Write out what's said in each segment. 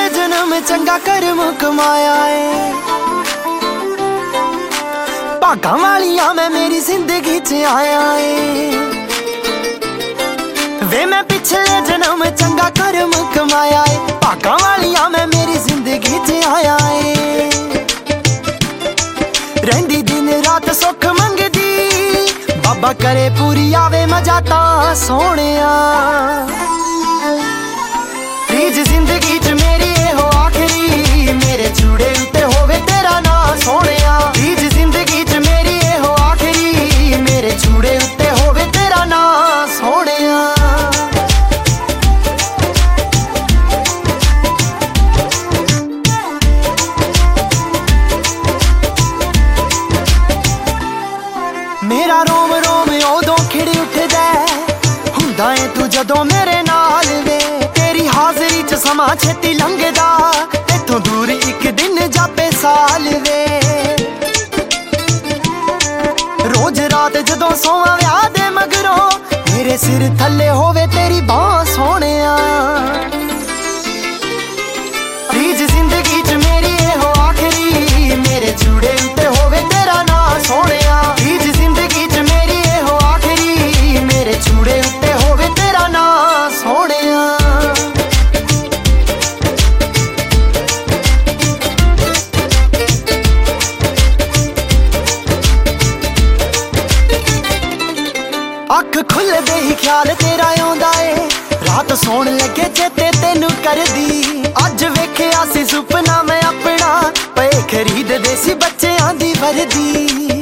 जन्म चंगा कर्म कमाया है। भागा वालिया मैं मेरी जिंदगी च आया है। वे मैं पिछले जन्म चंगा कर्म कमाया है। भागा वालिया मैं मेरी जिंदगी च आया है। रहिंदी दिन रात सुख मंगदी, बाबा करे पूरी आवे मजा ता सोहणिया। रीज जिंदगी च मेरी हो आखिरी, मेरे चूड़े उत्ते होवे तेरा ना सोहणिया। रीज जिंदगी च मेरी हो आखिरी, मेरे चूड़े उत्ते होवे तेरा ना सोहणिया। मेरा रोम रोम उदों खिड़ उठदा हुंदा है तू जदों मेरे नाल वे। तेरी हाजरी च समा छेती लंघदा, इत्थों दूर एक दिन जापे साल वे। रोज रात जदों सोवां व्याह दे मगरों, मेरे सिर थल्ले होवे तेरी बांह सोहणिया। रीज जिंदगी च मेरी हो आखिरी, मेरे चूड़े उत्ते होवे तेरा ना सोहणिया। रीज जिंदगी च मेरी हो आखिरी, मेरे चूड़े उत्ते होवे तेरा ना सोहणिया। अख खुलदे ही ख्याल तेरा आउंदा ए, रात सोण लगे चेते तेनू करदी। अज वेखिया सी सुपना मैं अपना, पे खरीददे सी बच्चेआं दी वर्दी।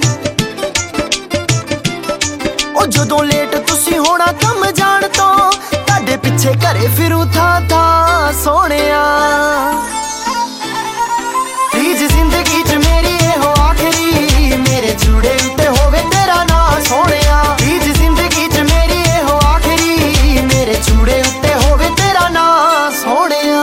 ओ जदों लेट तुसी होना कम जाण तो, तुहाडे पिछे घरे फिरूं था था सोहणिया। रीज जिंदगी च मेरी हो आखिरी, मेरे चूड़े उत्ते होवे तेरा ना सोहणिया। रीज जिंदगी च मेरी हो आखिरी, मेरे चूड़े उत्ते होवे तेरा ना सोहणिया।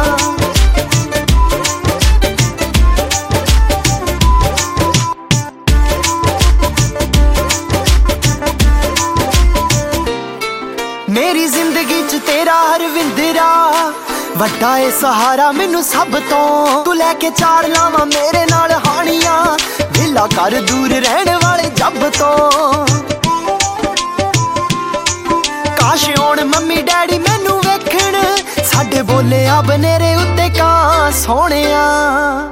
मेरी जिंदगी च तेरा हरविंदरा, वड्डा ए सहारा मैनू सब तो। तू लैके चार लावां मेरे नाल हानियां, वेला कर दूर रहने वाले जब तो। काश होण मम्मी डैडी मैनू वेखण, साडे बोले आ बनेरे उत्ते कां सोहणिया।